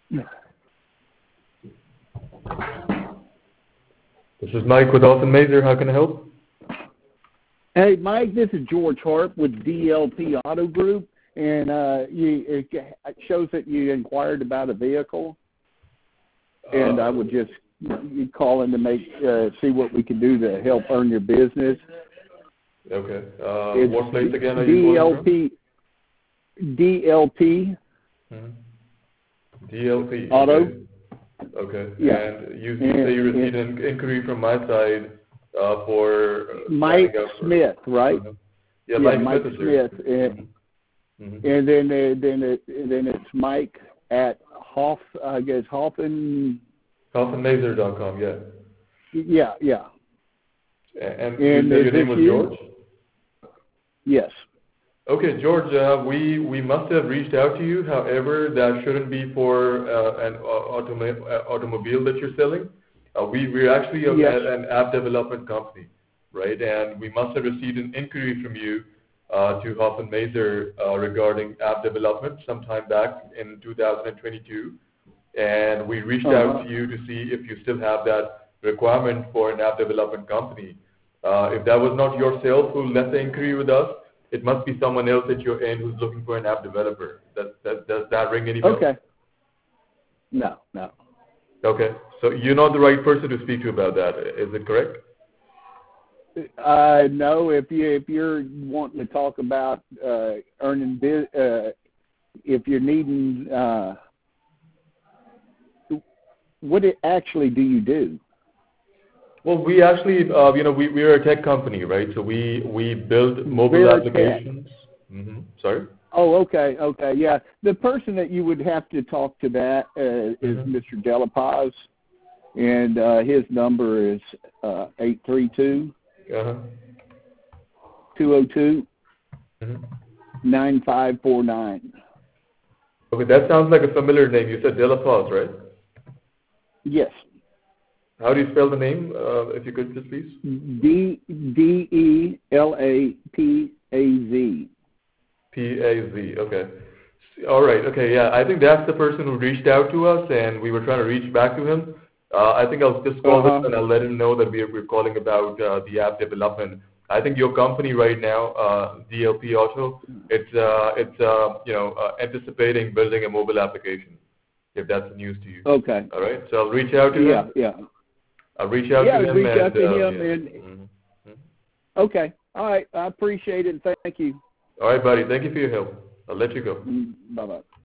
This is Mike with Hoff and Mazer. How can I help? Hey, Mike, this is George Harp with DLP Auto Group, and it shows that you inquired about a vehicle, and I would just call in to see what we can do to help earn your business. Okay. What place again are you calling from? DLP. Mm-hmm. DLP. Auto. Okay. Yeah. And you say you received an inquiry from my side for Mike Smith, right? Yeah, Mike Smith. And then it's Mike at Hoffenmazer.com. Yeah. Yeah. And you said your name was George? Yes. Okay, George, we must have reached out to you. However, that shouldn't be for an automobile that you're selling. We're actually an app development company, right? And we must have received an inquiry from you to Hoff and Mazer regarding app development sometime back in 2022. And we reached out to you to see if you still have that requirement for an app development company. If that was not yourself who left the inquiry with us, it must be someone else at your end who's looking for an app developer. Does that ring any bells? Okay. No. Okay. So you're not the right person to speak to about that. Is it correct? No. If you're wanting to talk about earning, if you're needing, what actually do you do? Well, we actually, we're a tech company, right? So we build mobile applications. Mm-hmm. Sorry? Oh, okay, yeah. The person that you would have to talk to that is Mr. De La Paz, and his number is 832 202 9549. Okay, that sounds like a familiar name. You said De La Paz, right? Yes. How do you spell the name, if you could just please? DELAPAZ. PAZ, okay. All right, okay, yeah. I think that's the person who reached out to us, and we were trying to reach back to him. I think I'll just call him and I'll let him know that we're calling about the app development. I think your company right now, DLP Auto, it's anticipating building a mobile application, if that's news to you. Okay. All right, so I'll reach out to him. Yeah. I'll reach out to him. Reach out to him. Okay. All right. I appreciate it. Thank you. All right, buddy. Thank you for your help. I'll let you go. Bye-bye.